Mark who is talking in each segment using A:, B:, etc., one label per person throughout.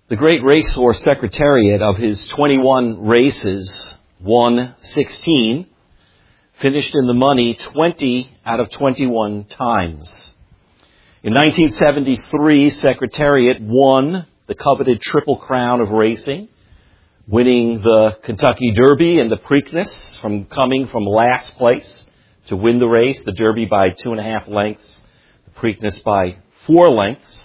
A: The great racehorse Secretariat, of his 21 races, won 16, finished in the money 20 out of 21 times. In 1973, Secretariat won the coveted Triple Crown of racing, winning the Kentucky Derby and the Preakness, coming from last place to win the race, the Derby by 2.5 lengths, the Preakness by 4 lengths.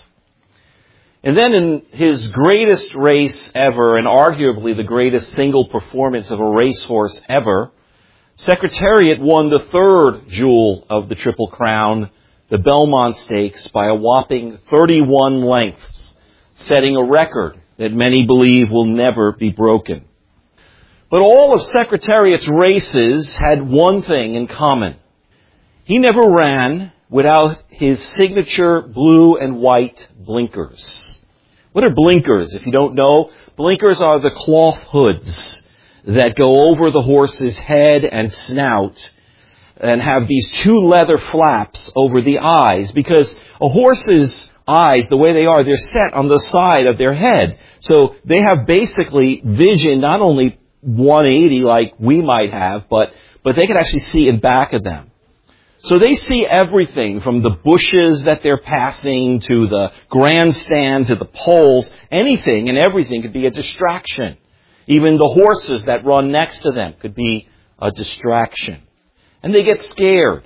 A: And then in his greatest race ever, and arguably the greatest single performance of a racehorse ever, Secretariat won the third jewel of the Triple Crown, the Belmont Stakes, by a whopping 31 lengths, setting a record that many believe will never be broken. But all of Secretariat's races had one thing in common. He never ran without his signature blue and white blinkers. What are blinkers? If you don't know, blinkers are the cloth hoods that go over the horse's head and snout and have these 2 leather flaps over the eyes, because a horse's eyes, the way they are, they're set on the side of their head. So they have basically vision, not only 180 like we might have, but they can actually see in back of them. So they see everything from the bushes that they're passing to the grandstand to the poles. Anything and everything could be a distraction. Even the horses that run next to them could be a distraction. And they get scared.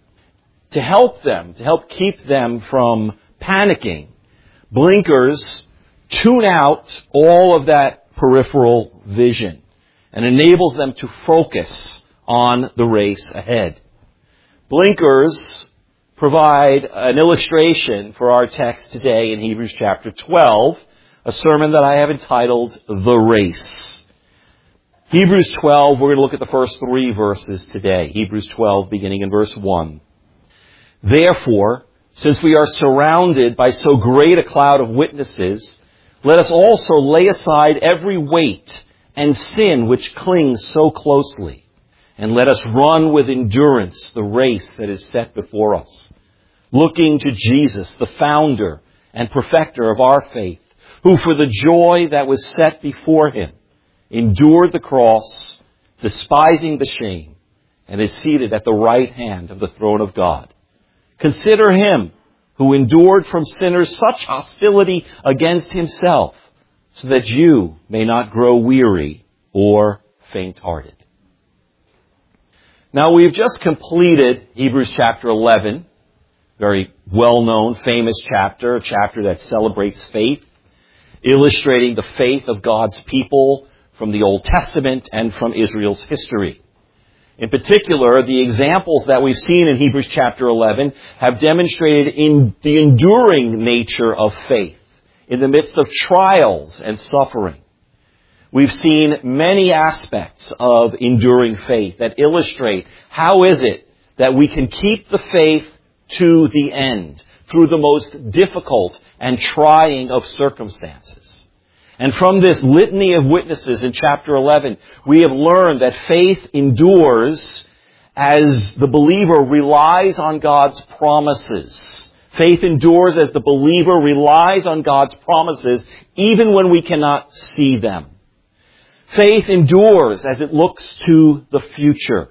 A: To help keep them from panicking, blinkers tune out all of that peripheral vision and enables them to focus on the race ahead. Blinkers provide an illustration for our text today in Hebrews chapter 12, a sermon that I have entitled The Race. Hebrews 12, we're going to look at the first 3 verses today. Hebrews 12, beginning in verse 1. Therefore, since we are surrounded by so great a cloud of witnesses, let us also lay aside every weight and sin which clings so closely. And let us run with endurance the race that is set before us, looking to Jesus, the founder and perfecter of our faith, who for the joy that was set before him endured the cross, despising the shame, and is seated at the right hand of the throne of God. Consider him who endured from sinners such hostility against himself, so that you may not grow weary or faint-hearted. Now, we've just completed Hebrews chapter 11, very well-known, famous chapter, a chapter that celebrates faith, illustrating the faith of God's people from the Old Testament and from Israel's history. In particular, the examples that we've seen in Hebrews chapter 11 have demonstrated in the enduring nature of faith in the midst of trials and suffering. We've seen many aspects of enduring faith that illustrate how is it that we can keep the faith to the end through the most difficult and trying of circumstances. And from this litany of witnesses in chapter 11, we have learned that faith endures as the believer relies on God's promises. Faith endures as the believer relies on God's promises even when we cannot see them. Faith endures as it looks to the future.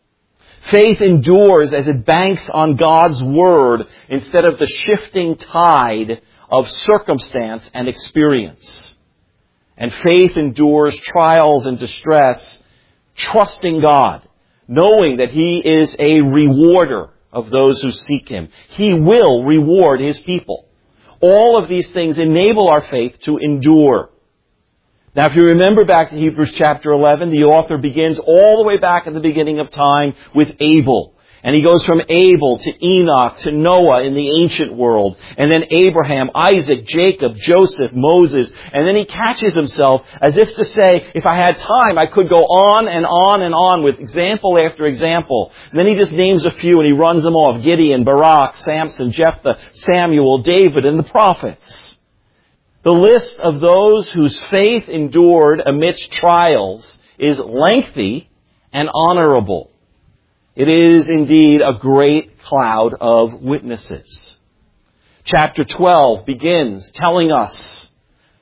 A: Faith endures as it banks on God's Word instead of the shifting tide of circumstance and experience. And faith endures trials and distress, trusting God, knowing that He is a rewarder of those who seek Him. He will reward His people. All of these things enable our faith to endure. Now, if you remember back to Hebrews chapter 11, the author begins all the way back at the beginning of time with Abel. And he goes from Abel to Enoch to Noah in the ancient world. And then Abraham, Isaac, Jacob, Joseph, Moses. And then he catches himself as if to say, if I had time, I could go on and on and on with example after example. And then he just names a few and he runs them off. Gideon, Barak, Samson, Jephthah, Samuel, David, and the prophets. The list of those whose faith endured amidst trials is lengthy and honorable. It is indeed a great cloud of witnesses. Chapter 12 begins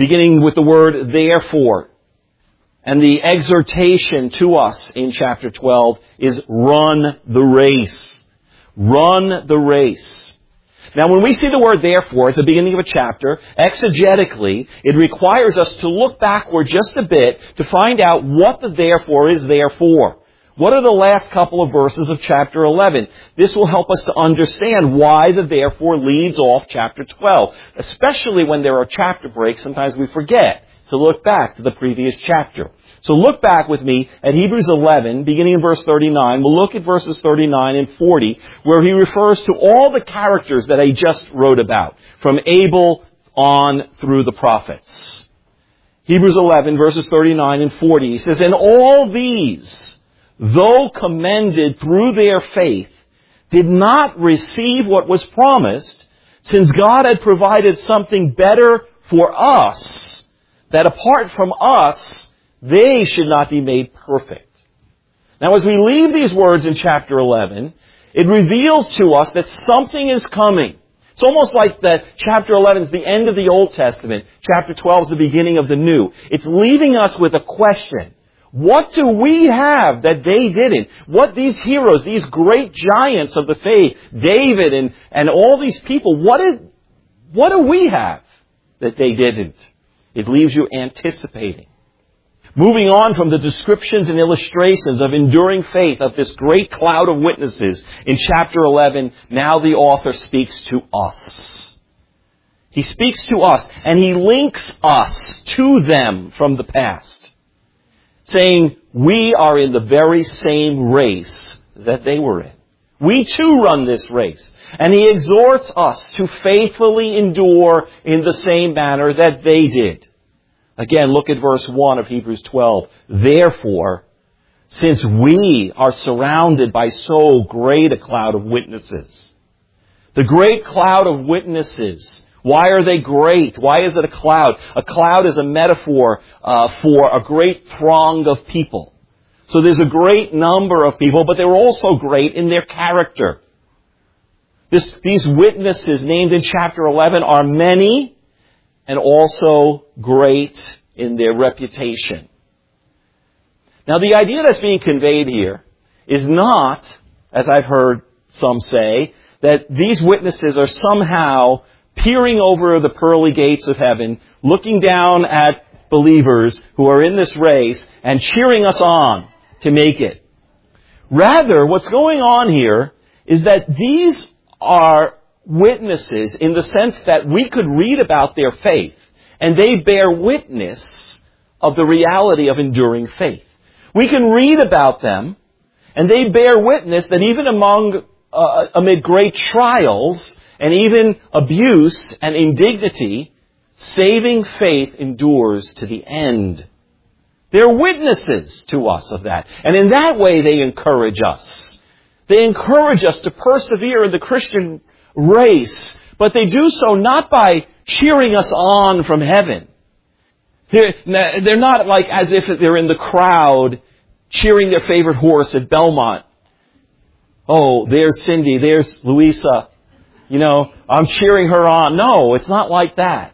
A: beginning with the word therefore. And the exhortation to us in chapter 12 is run the race. Run the race. Now when we see the word therefore at the beginning of a chapter, exegetically, it requires us to look backward just a bit to find out what the therefore is there for. What are the last couple of verses of chapter 11? This will help us to understand why the therefore leads off chapter 12. Especially when there are chapter breaks, sometimes we forget to look back to the previous chapter. So look back with me at Hebrews 11, beginning in verse 39. We'll look at verses 39 and 40, where he refers to all the characters that I just wrote about, from Abel on through the prophets. Hebrews 11, verses 39 and 40, he says, "And all these, though commended through their faith, did not receive what was promised, since God had provided something better for us, that apart from us, they should not be made perfect." Now as we leave these words in chapter 11, it reveals to us that something is coming. It's almost like that chapter 11 is the end of the Old Testament. Chapter 12 is the beginning of the New. It's leaving us with a question. What do we have that they didn't? What these heroes, these great giants of the faith, David and all these people, what do we have that they didn't? It leaves you anticipating. Moving on from the descriptions and illustrations of enduring faith of this great cloud of witnesses, in chapter 11, now the author speaks to us. He speaks to us, and he links us to them from the past, saying, we are in the very same race that they were in. We too run this race. And he exhorts us to faithfully endure in the same manner that they did. Again, look at verse 1 of Hebrews 12. "Therefore, since we are surrounded by so great a cloud of witnesses." The great cloud of witnesses. Why are they great? Why is it a cloud? A cloud is a metaphor for a great throng of people. So there's a great number of people, but they were also great in their character. These witnesses named in chapter 11 are many, and also great in their reputation. Now the idea that's being conveyed here is not, as I've heard some say, that these witnesses are somehow peering over the pearly gates of heaven, looking down at believers who are in this race and cheering us on to make it. Rather, what's going on here is that these are witnesses in the sense that we could read about their faith and they bear witness of the reality of enduring faith. We can read about them and they bear witness that even amid great trials and even abuse and indignity, saving faith endures to the end. They're witnesses to us of that. And in that way they encourage us. They encourage us to persevere in the Christian race, but they do so not by cheering us on from heaven. They're not like as if they're in the crowd cheering their favorite horse at Belmont. Oh, there's Cindy, there's Louisa. I'm cheering her on. No, it's not like that.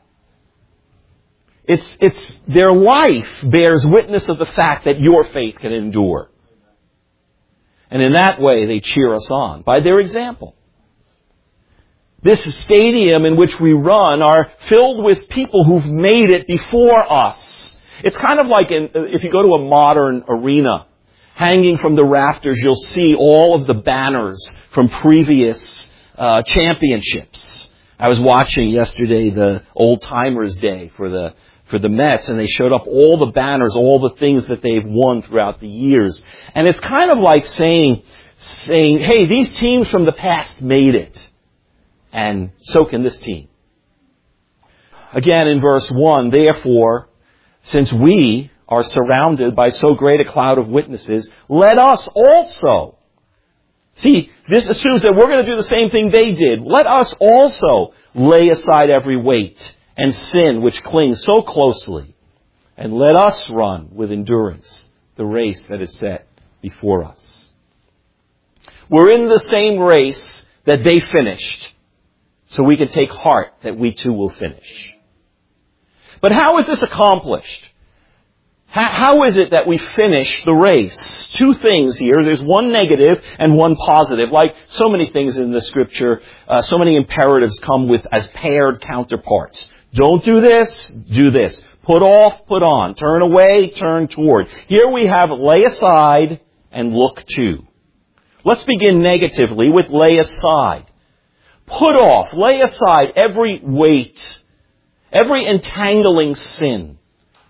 A: It's their life bears witness of the fact that your faith can endure. And in that way they cheer us on by their example. This stadium in which we run are filled with people who've made it before us. It's kind of like if you go to a modern arena, hanging from the rafters, you'll see all of the banners from previous championships. I was watching yesterday the Old Timers Day for the Mets, and they showed up all the banners, all the things that they've won throughout the years. And it's kind of like saying, hey, these teams from the past made it. And so can this team. Again, in verse 1, "Therefore, since we are surrounded by so great a cloud of witnesses, let us also." See, this assumes that we're going to do the same thing they did. Let us also lay aside every weight and sin which clings so closely, and let us run with endurance the race that is set before us. We're in the same race that they finished, so we can take heart that we too will finish. But how is this accomplished? How is it that we finish the race? Two things here. There's one negative and one positive. Like so many things in the Scripture, so many imperatives come with as paired counterparts. Don't do this, do this. Put off, put on. Turn away, turn toward. Here we have lay aside and look to. Let's begin negatively with lay aside. Put off, lay aside every weight, every entangling sin.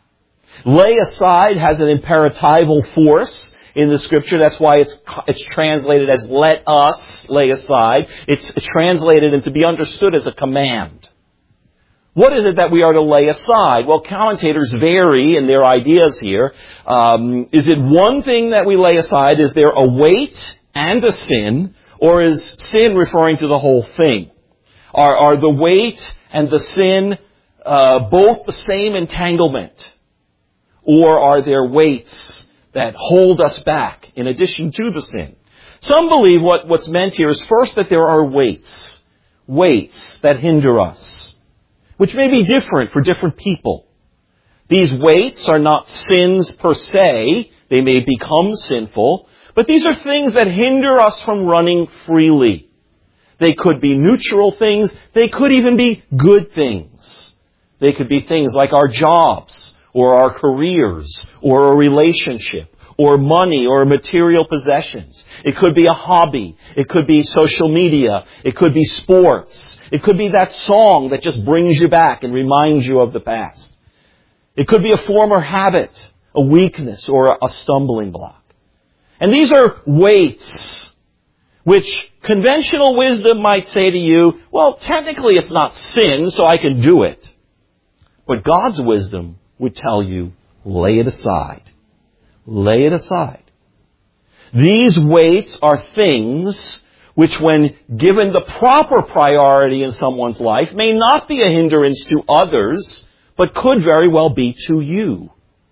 A: Lay aside has an imperatival force in the Scripture. That's why it's translated as let us lay aside. It's translated and to be understood as a command. What is it that we are to lay aside? Well, commentators vary in their ideas here. Is it one thing that we lay aside? Is there a weight and a sin? Or is sin referring to the whole thing? Are the weight and the sin both the same entanglement? Or are there weights that hold us back in addition to the sin? Some believe what's meant here is first that there are weights that hinder us, which may be different for different people. These weights are not sins per se. They may become sinful, but these are things that hinder us from running freely. They could be neutral things. They could even be good things. They could be things like our jobs, or our careers, or a relationship, or money, or material possessions. It could be a hobby. It could be social media. It could be sports. It could be that song that just brings you back and reminds you of the past. It could be a former habit, a weakness, or a stumbling block. And these are weights which conventional wisdom might say to you, well, technically it's not sin, so I can do it. But God's wisdom would tell you, lay it aside. Lay it aside. These weights are things which, when given the proper priority in someone's life, may not be a hindrance to others, but could very well be to you.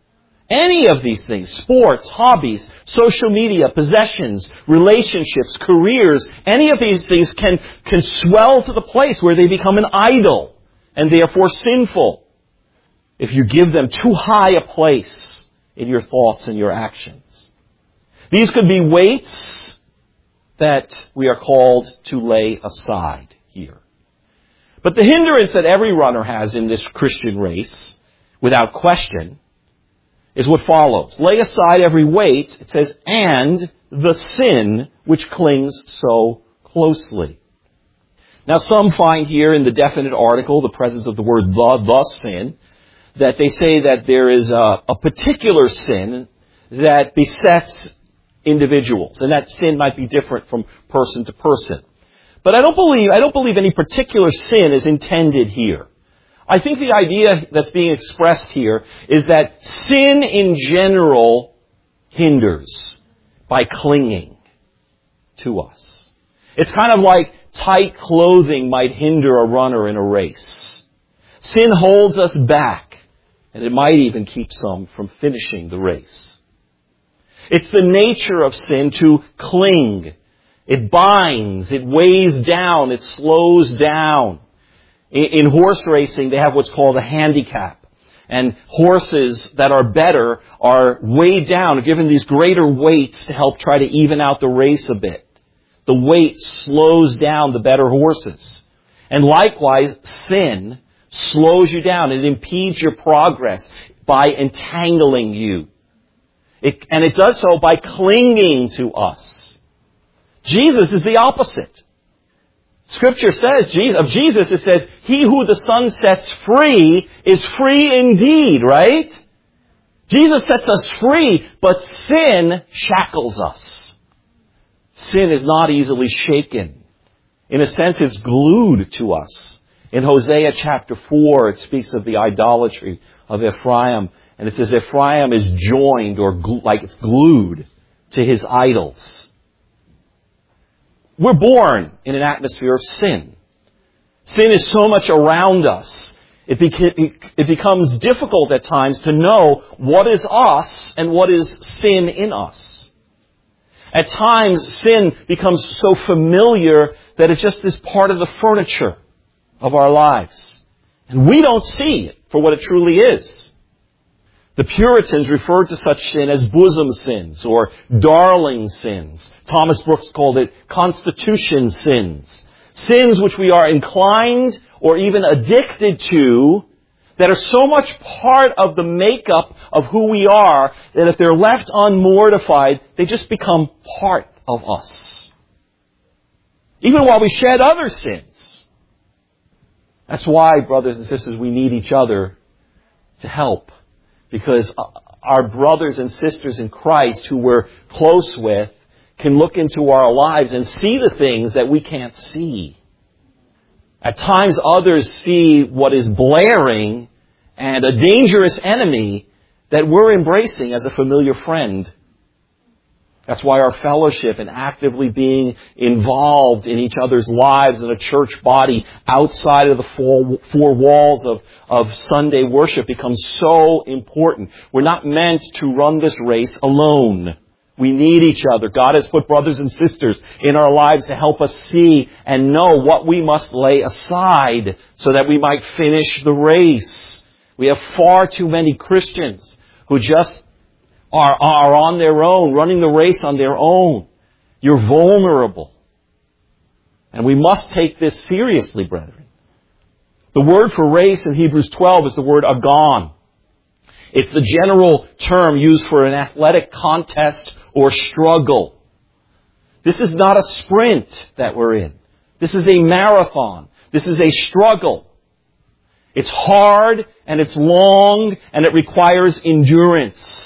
A: Any of these things, sports, hobbies, social media, possessions, relationships, careers, any of these things can swell to the place where they become an idol and therefore sinful if you give them too high a place in your thoughts and your actions. These could be weights that we are called to lay aside here. But the hindrance that every runner has in this Christian race, without question, is what follows. Lay aside every weight, it says, and the sin which clings so closely. Now some find here in the definite article the presence of the word the sin, that they say that there is a particular sin that besets individuals, and that sin might be different from person to person. But I don't believe any particular sin is intended here. I think the idea that's being expressed here is that sin in general hinders by clinging to us. It's kind of like tight clothing might hinder a runner in a race. Sin holds us back, and it might even keep some from finishing the race. It's the nature of sin to cling. It binds, it weighs down, it slows down. In horse racing, they have what's called a handicap. And horses that are better are weighed down, given these greater weights to help try to even out the race a bit. The weight slows down the better horses. And likewise, sin slows you down. It impedes your progress by entangling you. And it does so by clinging to us. Jesus is the opposite. Scripture says, of Jesus, it says, he who the Son sets free is free indeed, right? Jesus sets us free, but sin shackles us. Sin is not easily shaken. In a sense, it's glued to us. In Hosea chapter 4, it speaks of the idolatry of Ephraim. And it says Ephraim is joined, or like it's glued to his idols. We're born in an atmosphere of sin. Sin is so much around us. It becomes difficult at times to know what is us and what is sin in us. At times, sin becomes so familiar that it just is part of the furniture of our lives. And we don't see it for what it truly is. The Puritans referred to such sin as bosom sins or darling sins. Thomas Brooks called it constitution sins. Sins which we are inclined or even addicted to that are so much part of the makeup of who we are that if they're left unmortified, they just become part of us. Even while we shed other sins. That's why, brothers and sisters, we need each other to help. Because our brothers and sisters in Christ who we're close with can look into our lives and see the things that we can't see. At times others see what is blaring and a dangerous enemy that we're embracing as a familiar friend. That's why our fellowship and actively being involved in each other's lives in a church body outside of the four walls of Sunday worship becomes so important. We're not meant to run this race alone. We need each other. God has put brothers and sisters in our lives to help us see and know what we must lay aside so that we might finish the race. We have far too many Christians who just are on their own, running the race on their own. You're vulnerable. And we must take this seriously, brethren. The word for race in Hebrews 12 is the word agon. It's the general term used for an athletic contest or struggle. This is not a sprint that we're in. This is a marathon. This is a struggle. It's hard and it's long and it requires endurance.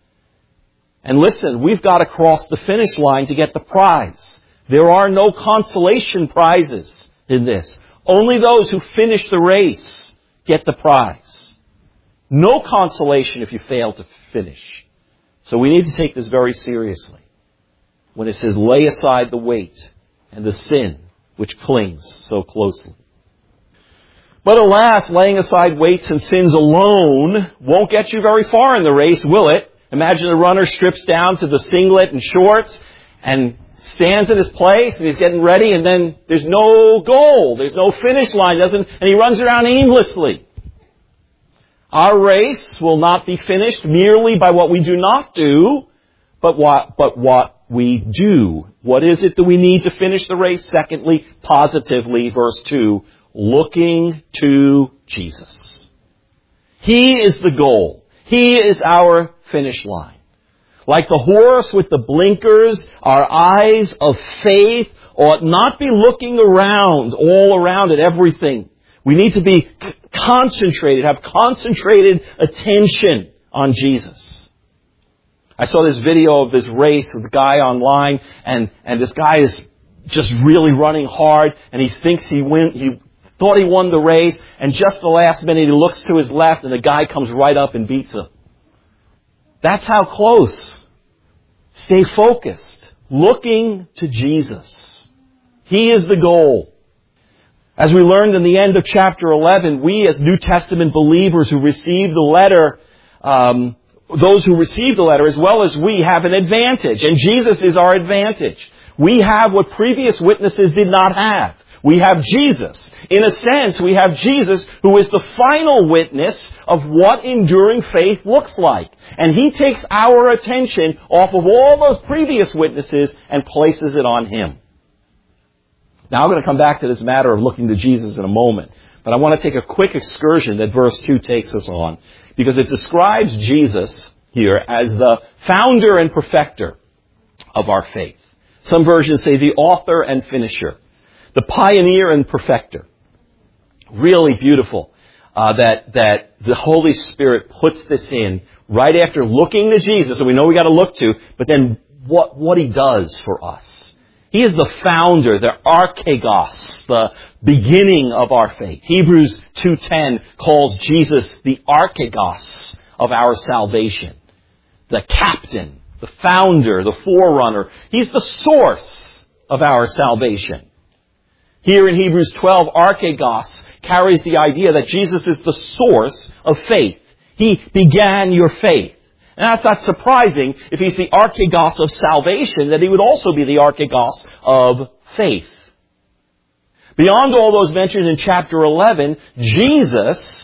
A: And listen, we've got to cross the finish line to get the prize. There are no consolation prizes in this. Only those who finish the race get the prize. No consolation if you fail to finish. So we need to take this very seriously. When it says, lay aside the weight and the sin which clings so closely. But alas, laying aside weights and sins alone won't get you very far in the race, will it? Imagine a runner strips down to the singlet and shorts and stands in his place and he's getting ready and then there's no goal. There's no finish line. And he runs around aimlessly. Our race will not be finished merely by what we do not do, but what we do. What is it that we need to finish the race? Secondly, positively, verse 2, looking to Jesus. He is the goal. He is our finish line. Like the horse with the blinkers, our eyes of faith ought not be looking around, all around at everything. We need to be concentrated, have concentrated attention on Jesus. I saw this video of this race with a guy online, and this guy is just really running hard, and he thinks he thought he won the race, and just the last minute he looks to his left, and the guy comes right up and beats him. That's how close. Stay focused. Looking to Jesus. He is the goal. As we learned in the end of chapter 11, we as New Testament believers who received the letter, those who received the letter as well as we have an advantage. And Jesus is our advantage. We have what previous witnesses did not have. We have Jesus. In a sense, we have Jesus who is the final witness of what enduring faith looks like. And He takes our attention off of all those previous witnesses and places it on Him. Now I'm going to come back to this matter of looking to Jesus in a moment. But I want to take a quick excursion that verse 2 takes us on. Because it describes Jesus here as the founder and perfecter of our faith. Some versions say the author and finisher. The pioneer and perfecter. Really beautiful that the Holy Spirit puts this in right after looking to Jesus, and we know we got to look to, but then what He does for us. He is the founder, the archegos, the beginning of our faith. Hebrews 2:10 calls Jesus the archegos of our salvation. The captain, the founder, the forerunner. He's the source of our salvation. Here in Hebrews 12, archegos carries the idea that Jesus is the source of faith. He began your faith. And that's not surprising if He's the archegos of salvation, that He would also be the archegos of faith. Beyond all those mentioned in chapter 11, Jesus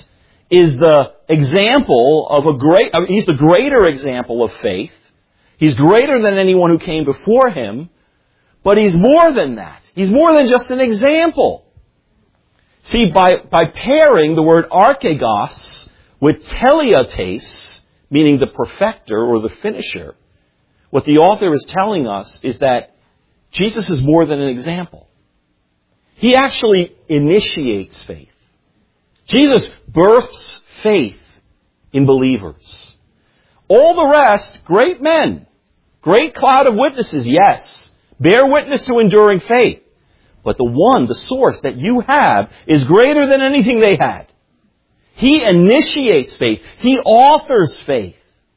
A: is the example of he's the greater example of faith. He's greater than anyone who came before him, but he's more than that. He's more than just an example. See, by pairing the word archegos with teleotes, meaning the perfecter or the finisher, what the author is telling us is that Jesus is more than an example. He actually initiates faith. Jesus births faith in believers. All the rest, great men, great cloud of witnesses, yes, bear witness to enduring faith. But the source that you have is greater than anything they had. He initiates faith. He authors faith.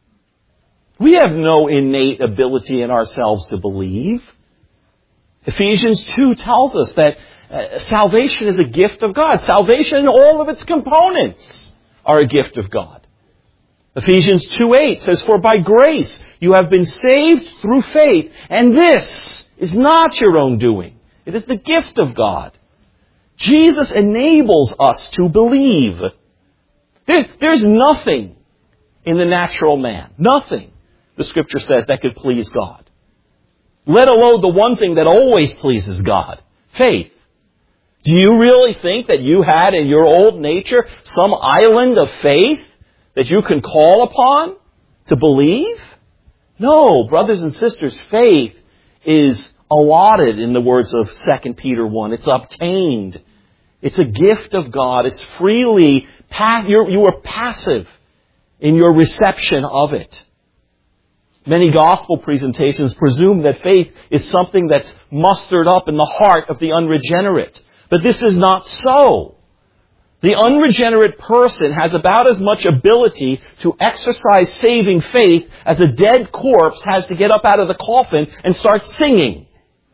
A: We have no innate ability in ourselves to believe. Ephesians 2 tells us that salvation is a gift of God. Salvation and all of its components are a gift of God. Ephesians 2:8 says, "For by grace you have been saved through faith, and this is not your own doing. It is the gift of God." Jesus enables us to believe. There's nothing in the natural man, nothing, the Scripture says, that could please God. Let alone the one thing that always pleases God, faith. Do you really think that you had in your old nature some island of faith that you can call upon to believe? No, brothers and sisters, faith is allotted in the words of 2 Peter 1. It's obtained. It's a gift of God. It's freely, you are passive in your reception of it. Many gospel presentations presume that faith is something that's mustered up in the heart of the unregenerate. But this is not so. The unregenerate person has about as much ability to exercise saving faith as a dead corpse has to get up out of the coffin and start singing.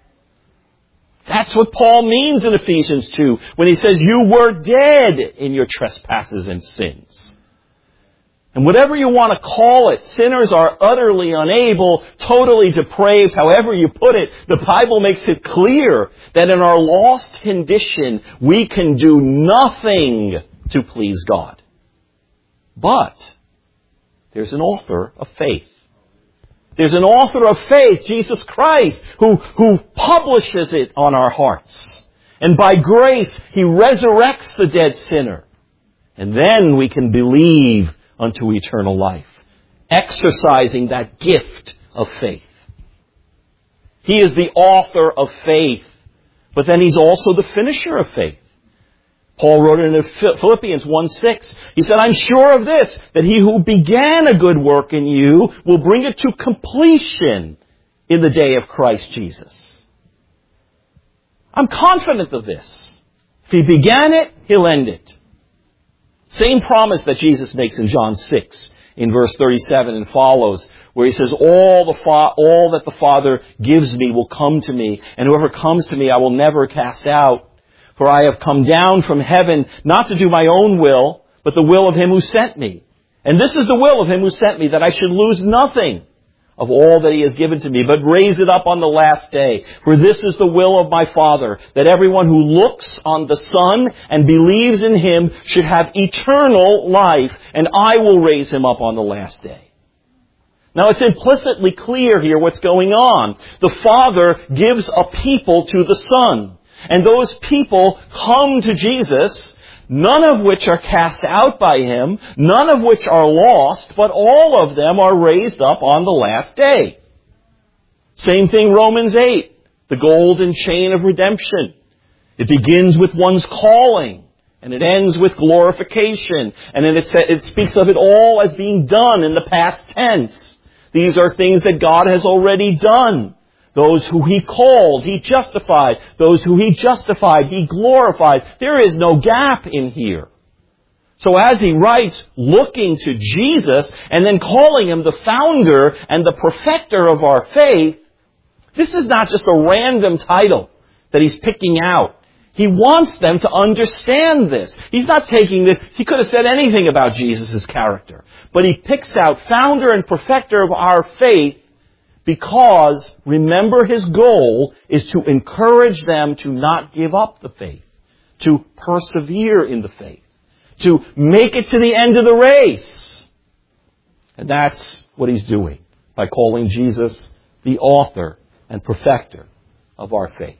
A: That's what Paul means in Ephesians 2 when he says, "You were dead in your trespasses and sins." And whatever you want to call it, sinners are utterly unable, totally depraved, however you put it. The Bible makes it clear that in our lost condition, we can do nothing to please God. But there's an author of faith. There's an author of faith, Jesus Christ, who publishes it on our hearts. And by grace, He resurrects the dead sinner. And then we can believe unto eternal life, exercising that gift of faith. He is the author of faith, but then He's also the finisher of faith. Paul wrote it in Philippians 1:6. He said, "I'm sure of this, that He who began a good work in you will bring it to completion in the day of Christ Jesus." I'm confident of this. If He began it, He'll end it. Same promise that Jesus makes in John 6, in verse 37 and follows, where He says, all that the Father gives me will come to me, and whoever comes to me I will never cast out. For I have come down from heaven not to do my own will, but the will of Him who sent me. And this is the will of Him who sent me, that I should lose nothing of all that He has given to me, but raise it up on the last day. For this is the will of my Father, that everyone who looks on the Son and believes in Him should have eternal life, and I will raise him up on the last day. Now it's implicitly clear here what's going on. The Father gives a people to the Son, and those people come to Jesus, none of which are cast out by Him, none of which are lost, but all of them are raised up on the last day. Same thing, Romans 8, the golden chain of redemption. It begins with one's calling, and it ends with glorification. And then it speaks of it all as being done in the past tense. These are things that God has already done. Those who He called, He justified. Those who He justified, He glorified. There is no gap in here. So as he writes, looking to Jesus and then calling Him the founder and the perfecter of our faith, this is not just a random title that he's picking out. He wants them to understand this. He's not taking this. He could have said anything about Jesus' character. But He picks out founder and perfecter of our faith, because, remember, His goal is to encourage them to not give up the faith, to persevere in the faith, to make it to the end of the race. And that's what he's doing by calling Jesus the author and perfecter of our faith.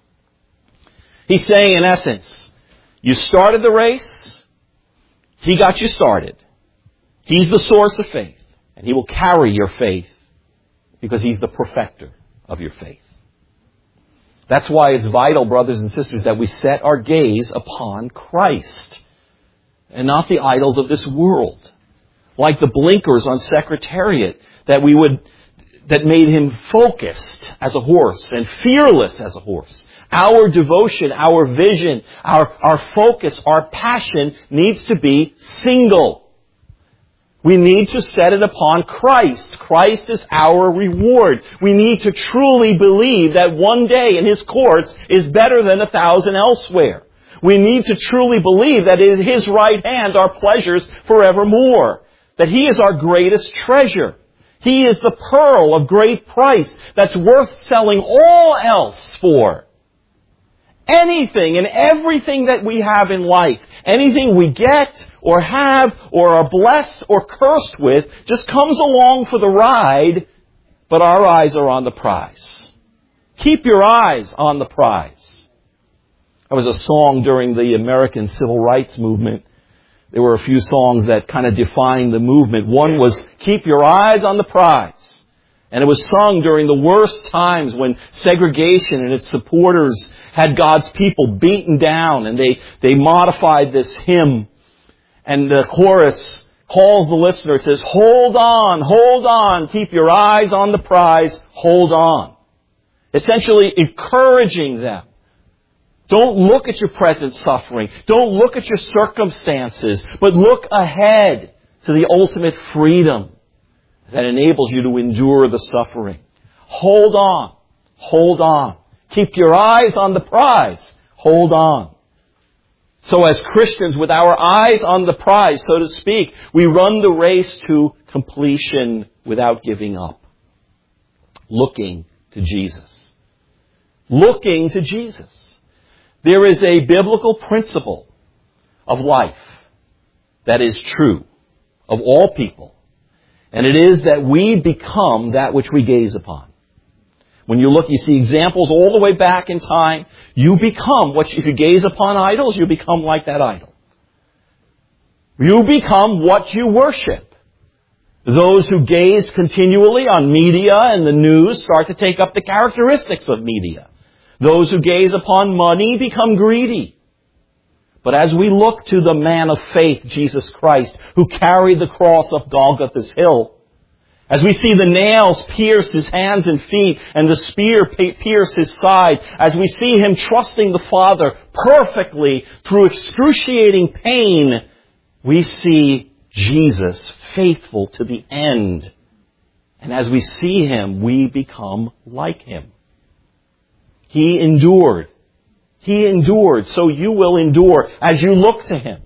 A: He's saying, in essence, you started the race, he got you started. He's the source of faith, and he will carry your faith because he's the perfecter of your faith. That's why it's vital, brothers and sisters, that we set our gaze upon Christ and not the idols of this world. Like the blinkers on Secretariat that made him focused as a horse and fearless as a horse. Our devotion, our vision, our focus, our passion needs to be single. We need to set it upon Christ. Christ is our reward. We need to truly believe that one day in his courts is better than 1,000 elsewhere. We need to truly believe that in his right hand are pleasures forevermore. That he is our greatest treasure. He is the pearl of great price that's worth selling all else for. Anything and everything that we have in life, anything we get or have or are blessed or cursed with, just comes along for the ride, but our eyes are on the prize. Keep your eyes on the prize. There was a song during the American Civil Rights Movement. There were a few songs that kind of defined the movement. One was, "Keep your eyes on the prize." And it was sung during the worst times when segregation and its supporters had God's people beaten down, and they modified this hymn. And the chorus calls the listener, it says, hold on, keep your eyes on the prize, hold on. Essentially encouraging them. Don't look at your present suffering. Don't look at your circumstances, but look ahead to the ultimate freedom that enables you to endure the suffering. Hold on. Keep your eyes on the prize. Hold on. So as Christians, with our eyes on the prize, so to speak, we run the race to completion without giving up. Looking to Jesus. Looking to Jesus. There is a biblical principle of life that is true of all people. And it is that we become that which we gaze upon. When you look, you see examples all the way back in time. You become if you gaze upon idols, you become like that idol. You become what you worship. Those who gaze continually on media and the news start to take up the characteristics of media. Those who gaze upon money become greedy. But as we look to the man of faith, Jesus Christ, who carried the cross up Golgotha's hill, as we see the nails pierce his hands and feet and the spear pierce his side, as we see him trusting the Father perfectly through excruciating pain, we see Jesus faithful to the end. And as we see him, we become like him. He endured. He endured, so you will endure as you look to him.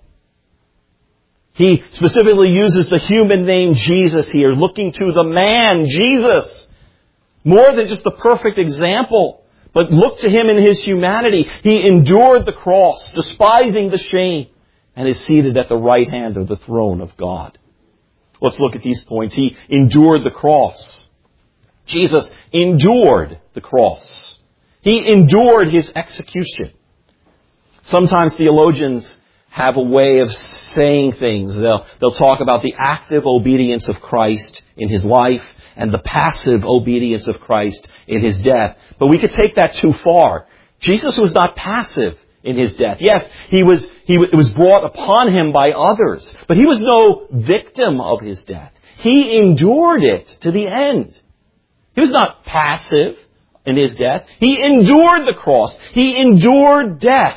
A: He specifically uses the human name Jesus here, looking to the man, Jesus. More than just the perfect example, but look to him in his humanity. He endured the cross, despising the shame, and is seated at the right hand of the throne of God. Let's look at these points. He endured the cross. Jesus endured the cross. He endured his execution. Sometimes theologians have a way of saying things. They'll talk about the active obedience of Christ in his life and the passive obedience of Christ in his death. But we could take that too far. Jesus was not passive in his death. Yes, it was brought upon him by others, but he was no victim of his death. He endured it to the end. He was not passive in his death. He endured the cross. He endured death,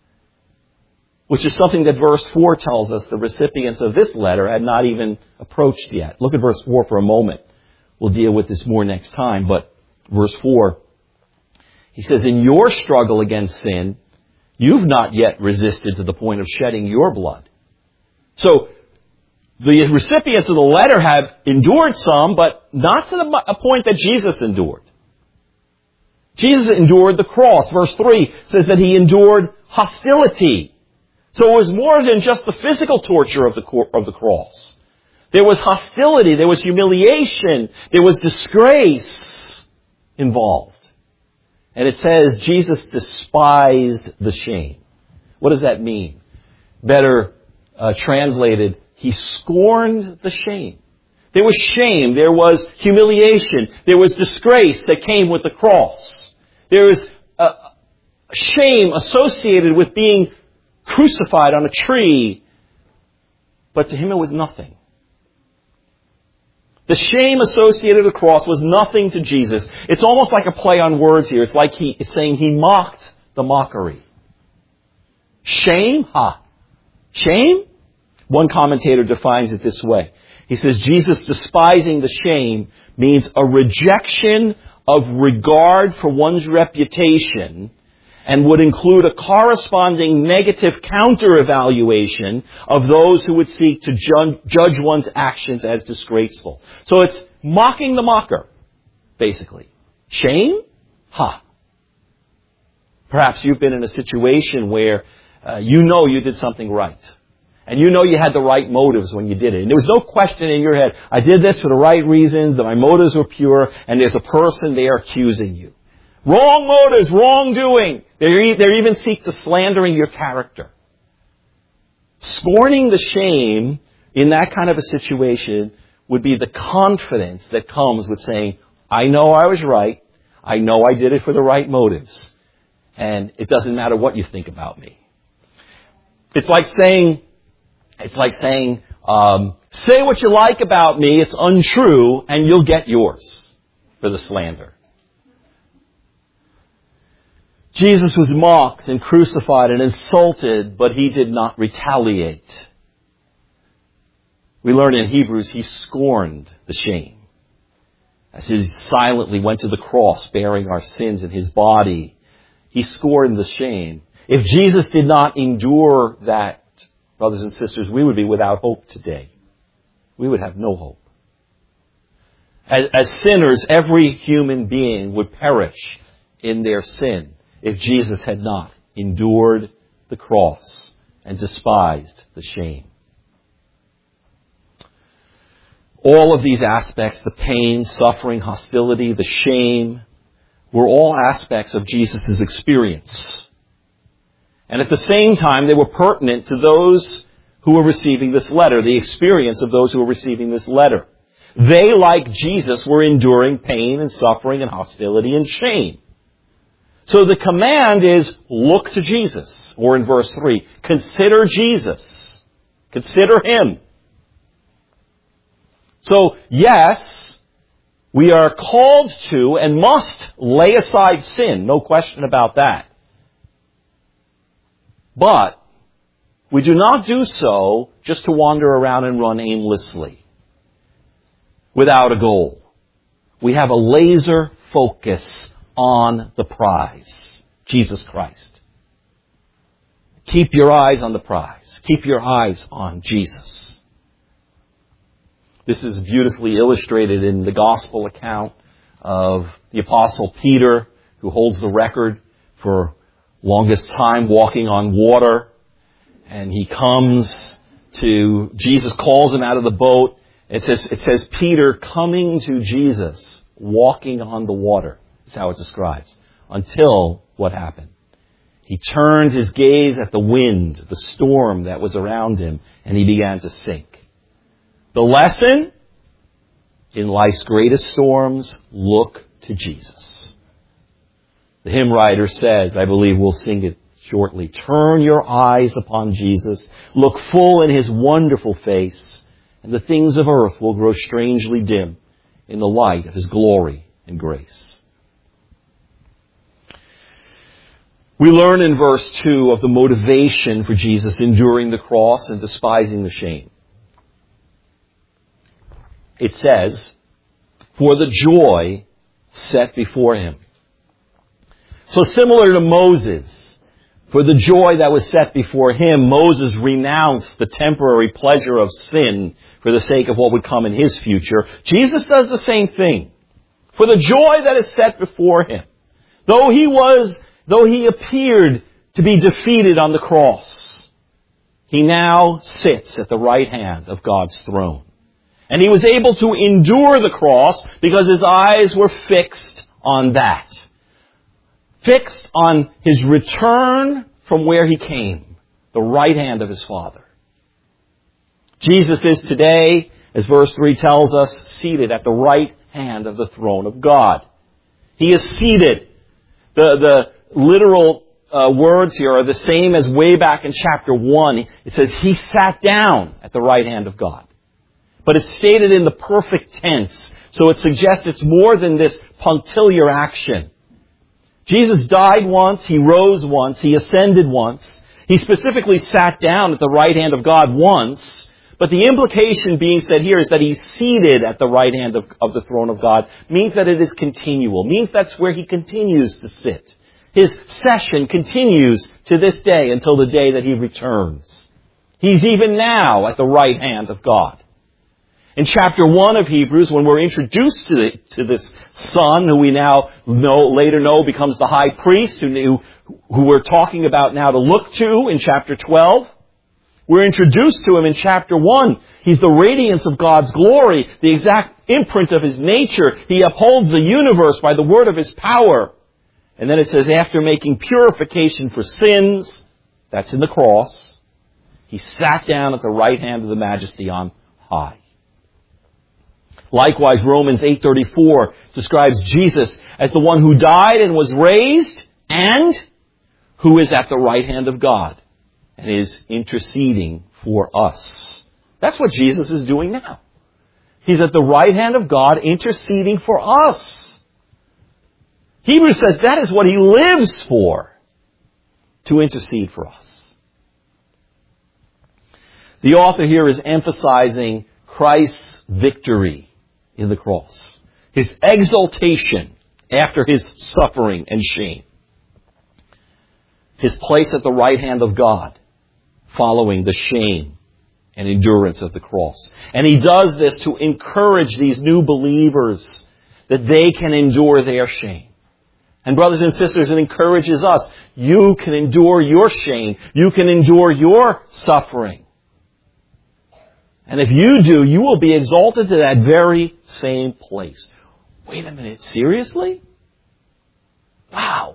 A: which is something that verse 4 tells us the recipients of this letter had not even approached yet. Look at verse 4 for a moment. We'll deal with this more next time, but verse 4, he says, in your struggle against sin, you've not yet resisted to the point of shedding your blood. So, the recipients of the letter have endured some, but not to the point that Jesus endured. Jesus endured the cross. Verse 3 says that he endured hostility. So it was more than just the physical torture of the cross. There was hostility, there was humiliation, there was disgrace involved. And it says Jesus despised the shame. What does that mean? Better translated, he scorned the shame. There was shame, there was humiliation, there was disgrace that came with the cross. There was shame associated with being crucified on a tree, but to him it was nothing. The shame associated with the cross was nothing to Jesus. It's almost like a play on words here. It's like it's saying he mocked the mockery. Shame? Shame? One commentator defines it this way. He says Jesus despising the shame means a rejection of regard for one's reputation, and would include a corresponding negative counter-evaluation of those who would seek to judge one's actions as disgraceful. So it's mocking the mocker, basically. Shame? Perhaps you've been in a situation where you know you did something right. And you know you had the right motives when you did it. And there was no question in your head, I did this for the right reasons, that my motives were pure, and there's a person there accusing you. Wrong motives, wrongdoing. They even seek to slandering your character. Scorning the shame in that kind of a situation would be the confidence that comes with saying, I know I was right. I know I did it for the right motives. And it doesn't matter what you think about me. It's like saying, say what you like about me, it's untrue, and you'll get yours for the slander. Jesus was mocked and crucified and insulted, but he did not retaliate. We learn in Hebrews he scorned the shame as he silently went to the cross bearing our sins in his body. He scorned the shame. If Jesus did not endure that, brothers and sisters, we would be without hope today. We would have no hope. As sinners, every human being would perish in their sin if Jesus had not endured the cross and despised the shame. All of these aspects, the pain, suffering, hostility, the shame, were all aspects of Jesus' experience. And at the same time, they were pertinent to those who were receiving this letter, the experience of those who were receiving this letter. They, like Jesus, were enduring pain and suffering and hostility and shame. So the command is, look to Jesus. Or in verse 3, consider Jesus. Consider him. So, yes, we are called to and must lay aside sin. No question about that. But we do not do so just to wander around and run aimlessly without a goal. We have a laser focus on the prize, Jesus Christ. Keep your eyes on the prize. Keep your eyes on Jesus. This is beautifully illustrated in the gospel account of the Apostle Peter, who holds the record for longest time walking on water. And he comes to, Jesus calls him out of the boat. It says Peter coming to Jesus, walking on the water. That's how it describes. Until what happened? He turned his gaze at the wind, the storm that was around him, and he began to sink. The lesson? In life's greatest storms, look to Jesus. The hymn writer says, I believe we'll sing it shortly, turn your eyes upon Jesus, look full in his wonderful face, and the things of earth will grow strangely dim in the light of his glory and grace. We learn in verse 2 of the motivation for Jesus enduring the cross and despising the shame. It says, for the joy set before him. So similar to Moses, for the joy that was set before him, Moses renounced the temporary pleasure of sin for the sake of what would come in his future. Jesus does the same thing. For the joy that is set before him. Though he appeared to be defeated on the cross, he now sits at the right hand of God's throne. And he was able to endure the cross because his eyes were fixed on that. Fixed on his return from where he came, the right hand of his Father. Jesus is today, as verse 3 tells us, seated at the right hand of the throne of God. He is seated. The literal words here are the same as way back in chapter 1. It says he sat down at the right hand of God. But it's stated in the perfect tense, so it suggests it's more than this punctiliar action. Jesus died once, he rose once, he ascended once. He specifically sat down at the right hand of God once, but the implication being said here is that he's seated at the right hand of the throne of God, means that it is continual, means that's where he continues to sit. His session continues to this day until the day that he returns. He's even now at the right hand of God. In chapter 1 of Hebrews, when we're introduced to this Son, who we now later know becomes the high priest, who we're talking about now to look to in chapter 12, we're introduced to him in chapter 1. He's the radiance of God's glory, the exact imprint of his nature. He upholds the universe by the word of his power. And then it says, after making purification for sins, that's in the cross, he sat down at the right hand of the Majesty on high. Likewise, Romans 8:34 describes Jesus as the one who died and was raised and who is at the right hand of God and is interceding for us. That's what Jesus is doing now. He's at the right hand of God interceding for us. Hebrews says that is what he lives for, to intercede for us. The author here is emphasizing Christ's victory in the cross. His exaltation after his suffering and shame. His place at the right hand of God following the shame and endurance of the cross. And he does this to encourage these new believers that they can endure their shame. And brothers and sisters, it encourages us. You can endure your shame. You can endure your suffering. And if you do, you will be exalted to that very same place. Wait a minute, seriously? Wow.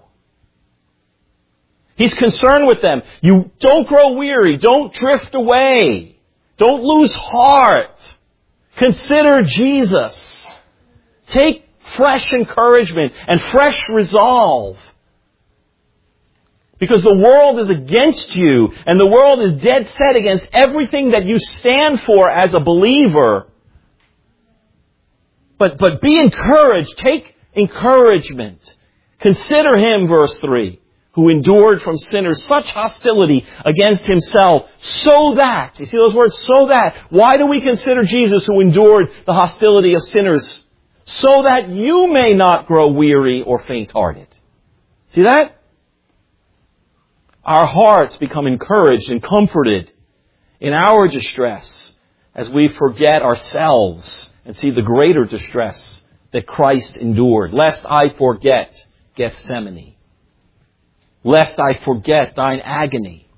A: He's concerned with them. You don't grow weary. Don't drift away. Don't lose heart. Consider Jesus. Take fresh encouragement and fresh resolve. Because the world is against you, and the world is dead set against everything that you stand for as a believer. But be encouraged. Take encouragement. Consider him, verse 3, who endured from sinners such hostility against himself, so that, you see those words, so that. Why do we consider Jesus who endured the hostility of sinners? So that you may not grow weary or faint-hearted. See that? Our hearts become encouraged and comforted in our distress as we forget ourselves and see the greater distress that Christ endured. Lest I forget Gethsemane. Lest I forget thine agony.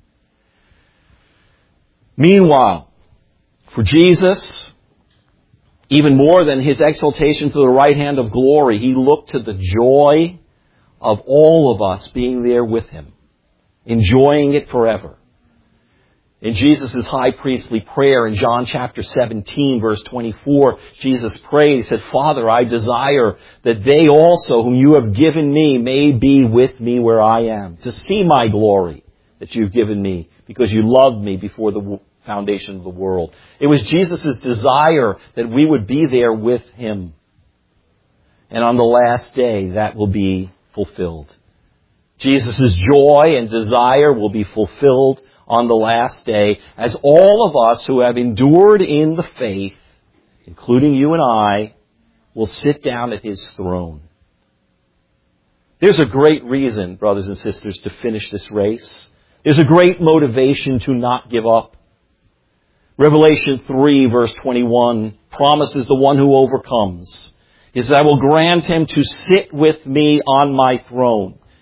A: Meanwhile, for Jesus, even more than his exaltation to the right hand of glory, he looked to the joy of all of us being there with him, enjoying it forever. In Jesus' high priestly prayer in John chapter 17, verse 24, Jesus prayed, he said, Father, I desire that they also, whom you have given me, may be with me where I am, to see my glory that you've given me, because you loved me before the foundation of the world. It was Jesus' desire that we would be there with him. And on the last day, that will be fulfilled. Jesus' joy and desire will be fulfilled on the last day as all of us who have endured in the faith, including you and I, will sit down at his throne. There's a great reason, brothers and sisters, to finish this race. There's a great motivation to not give up. Revelation 3, verse 21, promises the one who overcomes. He says, I will grant him to sit with me on my throne,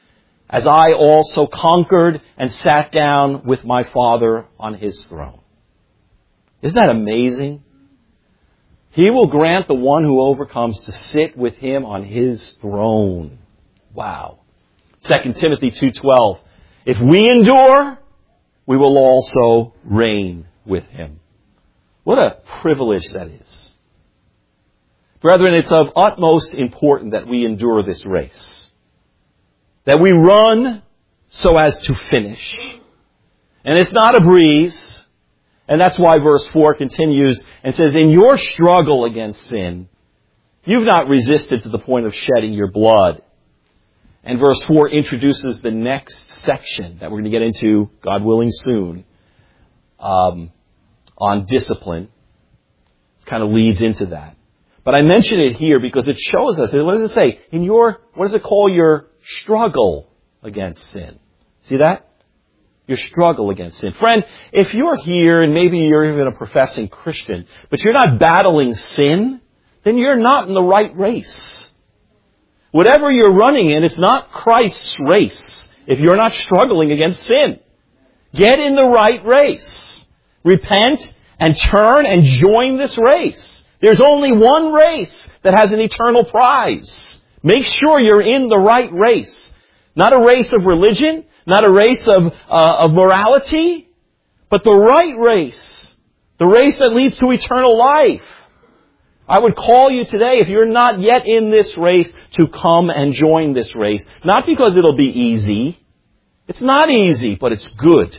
A: as I also conquered and sat down with my Father on His throne. Isn't that amazing? He will grant the one who overcomes to sit with Him on His throne. Wow. 2 Timothy 2:12. If we endure, we will also reign with Him. What a privilege that is. Brethren, it's of utmost importance that we endure this race. That we run so as to finish. And it's not a breeze. And that's why verse 4 continues and says, in your struggle against sin, you've not resisted to the point of shedding your blood. And verse 4 introduces the next section that we're going to get into, God willing, soon, on discipline. It kind of leads into that. But I mention it here because it shows us, what does it say? What does it call your struggle against sin? See that? Your struggle against sin. Friend, if you're here and maybe you're even a professing Christian, but you're not battling sin, then you're not in the right race. Whatever you're running in, it's not Christ's race if you're not struggling against sin. Get in the right race. Repent and turn and join this race. There's only one race that has an eternal prize. Make sure you're in the right race. Not a race of religion, not a race of morality, but the right race. The race that leads to eternal life. I would call you today, if you're not yet in this race, to come and join this race. Not because it'll be easy. It's not easy, but it's good.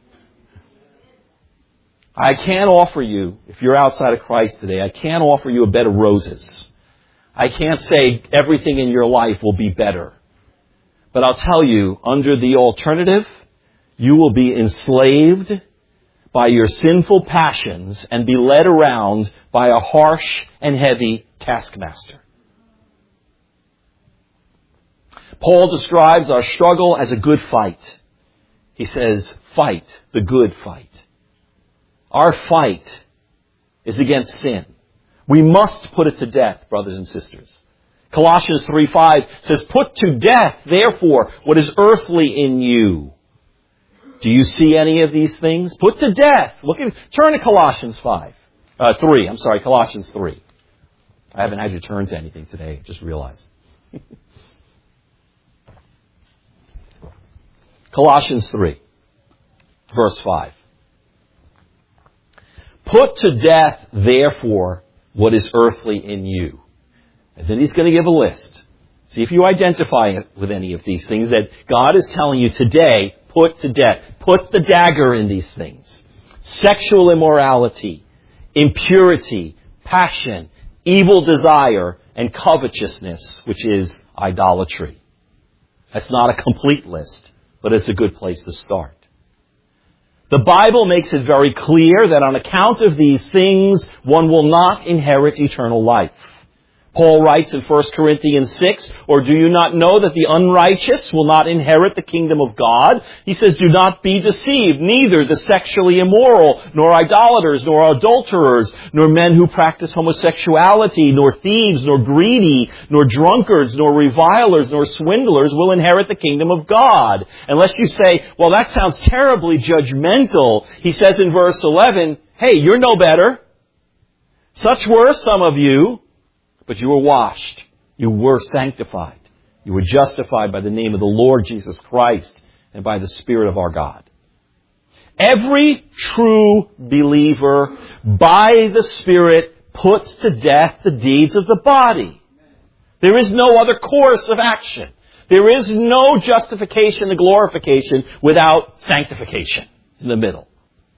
A: I can't offer you, if you're outside of Christ today, I can't offer you a bed of roses. I can't say everything in your life will be better. But I'll tell you, under the alternative, you will be enslaved by your sinful passions and be led around by a harsh and heavy taskmaster. Paul describes our struggle as a good fight. He says, fight the good fight. Our fight is against sin. We must put it to death, brothers and sisters. Colossians 3:5 says, put to death, therefore, what is earthly in you. Do you see any of these things? Put to death. Turn to Colossians 3. Colossians 3. I haven't had you turn to anything today, just realized. Colossians 3, verse 5. Put to death, therefore, what is earthly in you. And then he's going to give a list. See if you identify with any of these things that God is telling you today, put to death. Put the dagger in these things. Sexual immorality, impurity, passion, evil desire, and covetousness, which is idolatry. That's not a complete list, but it's a good place to start. The Bible makes it very clear that on account of these things, one will not inherit eternal life. Paul writes in 1 Corinthians 6, or do you not know that the unrighteous will not inherit the kingdom of God? He says, do not be deceived, neither the sexually immoral, nor idolaters, nor adulterers, nor men who practice homosexuality, nor thieves, nor greedy, nor drunkards, nor revilers, nor swindlers will inherit the kingdom of God. Unless you say, well, that sounds terribly judgmental. He says in verse 11, hey, you're no better. Such were some of you. But you were washed. You were sanctified. You were justified by the name of the Lord Jesus Christ and by the Spirit of our God. Every true believer, by the Spirit, puts to death the deeds of the body. There is no other course of action. There is no justification and glorification without sanctification in the middle.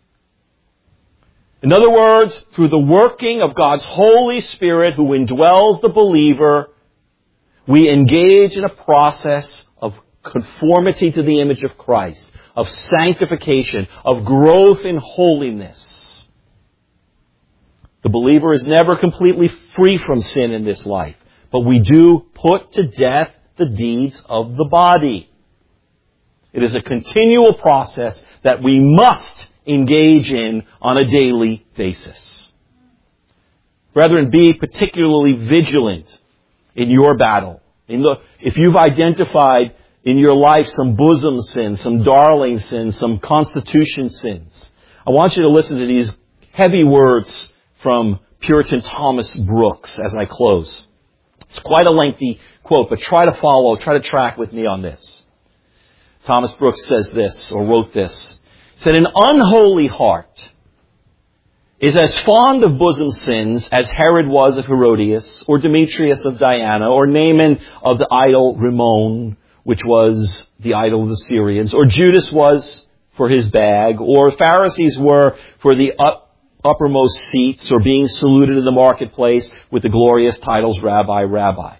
A: In other words, through the working of God's Holy Spirit who indwells the believer, we engage in a process of conformity to the image of Christ, of sanctification, of growth in holiness. The believer is never completely free from sin in this life, but we do put to death the deeds of the body. It is a continual process that we must engage in on a daily basis. Brethren, be particularly vigilant in your battle. If you've identified in your life some bosom sins, some darling sins, some constitution sins. I want you to listen to these heavy words from Puritan Thomas Brooks as I close. It's quite a lengthy quote, but try to track with me on this. Thomas Brooks says this, or wrote this. He said, an unholy heart is as fond of bosom sins as Herod was of Herodias, or Demetrius of Diana, or Naaman of the idol Rimmon, which was the idol of the Syrians, or Judas was for his bag, or Pharisees were for the uppermost seats, or being saluted in the marketplace with the glorious titles Rabbi, Rabbi.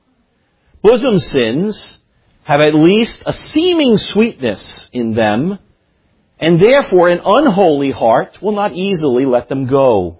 A: Bosom sins have at least a seeming sweetness in them, and therefore an unholy heart will not easily let them go.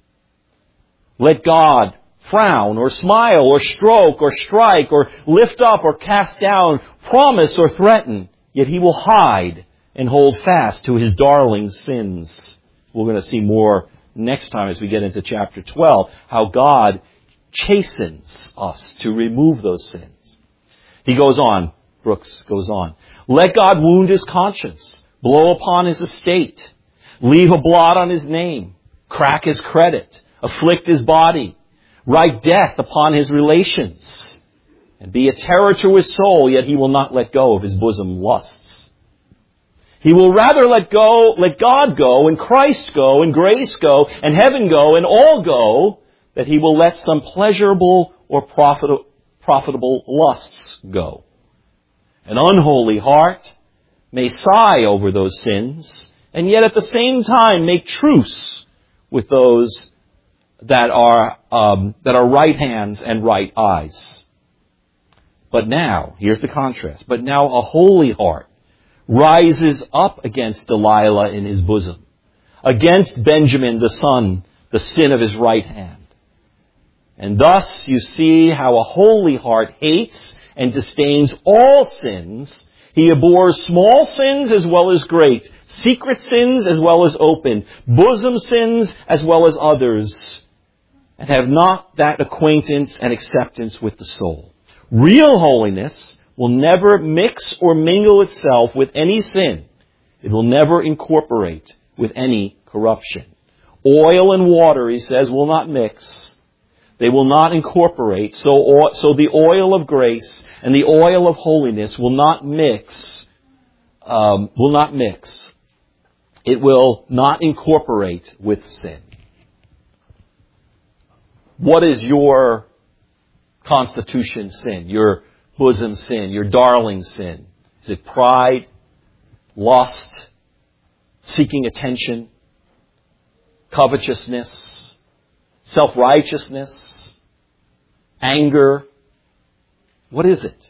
A: Let God frown or smile or stroke or strike or lift up or cast down, promise or threaten, yet he will hide and hold fast to his darling sins. We're going to see more next time as we get into chapter 12, how God chastens us to remove those sins. He goes on, Brooks goes on, let God wound his conscience, blow upon his estate, leave a blot on his name, crack his credit, afflict his body, write death upon his relations, and be a terror to his soul, yet he will not let go of his bosom lusts. He will rather let God go, and Christ go, and grace go, and heaven go, and all go, that he will let some pleasurable or profitable lusts go. An unholy heart may sigh over those sins, and yet at the same time make truce with those that are right hands and right eyes. But now, here's the contrast, but now a holy heart rises up against Delilah in his bosom, against Benjamin the son, the sin of his right hand. And thus you see how a holy heart hates and disdains all sins. He abhors small sins as well as great, secret sins as well as open, bosom sins as well as others, and have not that acquaintance and acceptance with the soul. Real holiness will never mix or mingle itself with any sin. It will never incorporate with any corruption. Oil and water, he says, will not mix. They will not incorporate. So the oil of grace and the oil of holiness will not mix. It will not incorporate with sin. What is your constitution sin? Your bosom sin? Your darling sin? Is it pride, lust, seeking attention, covetousness, self-righteousness, anger? What is it?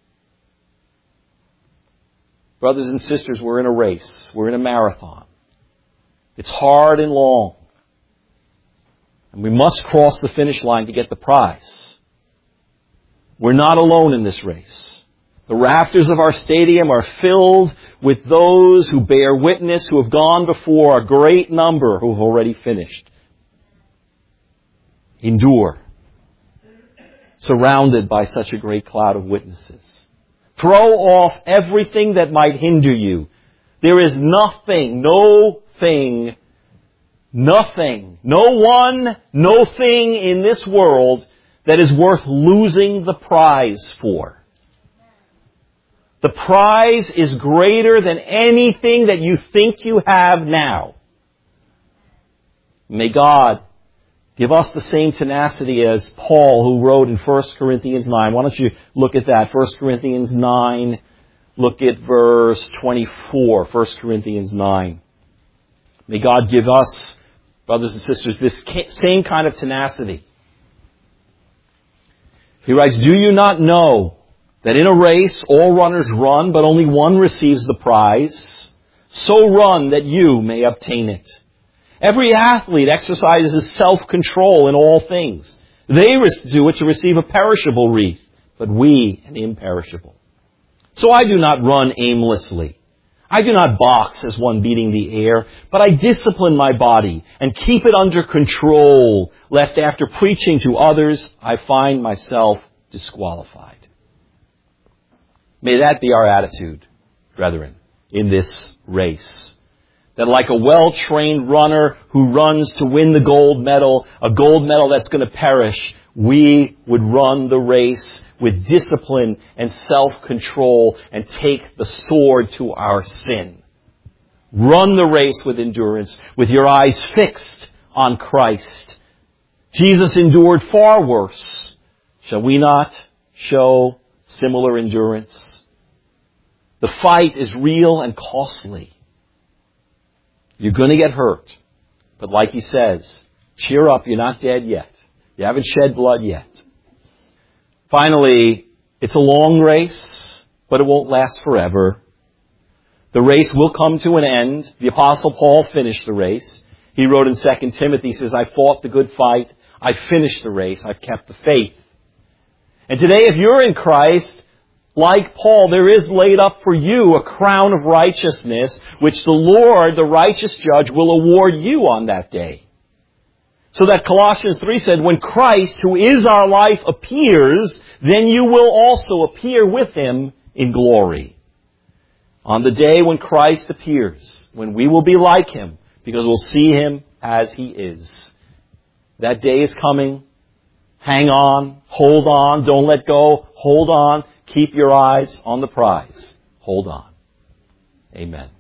A: Brothers and sisters, we're in a race. We're in a marathon. It's hard and long. And we must cross the finish line to get the prize. We're not alone in this race. The rafters of our stadium are filled with those who bear witness, who have gone before, a great number who have already finished. Endure. Surrounded by such a great cloud of witnesses. Throw off everything that might hinder you. There is nothing, no thing, nothing, no one, no thing in this world that is worth losing the prize for. The prize is greater than anything that you think you have now. May God give us the same tenacity as Paul, who wrote in 1 Corinthians 9. Why don't you look at that? 1 Corinthians 9, look at verse 24. 1 Corinthians 9. May God give us, brothers and sisters, this same kind of tenacity. He writes, do you not know that in a race all runners run, but only one receives the prize? So run that you may obtain it. Every athlete exercises self-control in all things. They do it to receive a perishable wreath, but we an imperishable. So I do not run aimlessly. I do not box as one beating the air, but I discipline my body and keep it under control, lest after preaching to others, I find myself disqualified. May that be our attitude, brethren, in this race. That like a well-trained runner who runs to win the gold medal, a gold medal that's going to perish, we would run the race with discipline and self-control and take the sword to our sin. Run the race with endurance, with your eyes fixed on Christ. Jesus endured far worse. Shall we not show similar endurance? The fight is real and costly. You're going to get hurt. But like he says, cheer up, you're not dead yet. You haven't shed blood yet. Finally, it's a long race, but it won't last forever. The race will come to an end. The Apostle Paul finished the race. He wrote in 2 Timothy, he says, I fought the good fight. I finished the race. I've kept the faith. And today, if you're in Christ, like Paul, there is laid up for you a crown of righteousness, which the Lord, the righteous judge, will award you on that day. So that Colossians 3 said, when Christ, who is our life, appears, then you will also appear with him in glory. On the day when Christ appears, when we will be like him, because we'll see him as he is. That day is coming. Hang on, hold on, don't let go, hold on, keep your eyes on the prize. Hold on. Amen.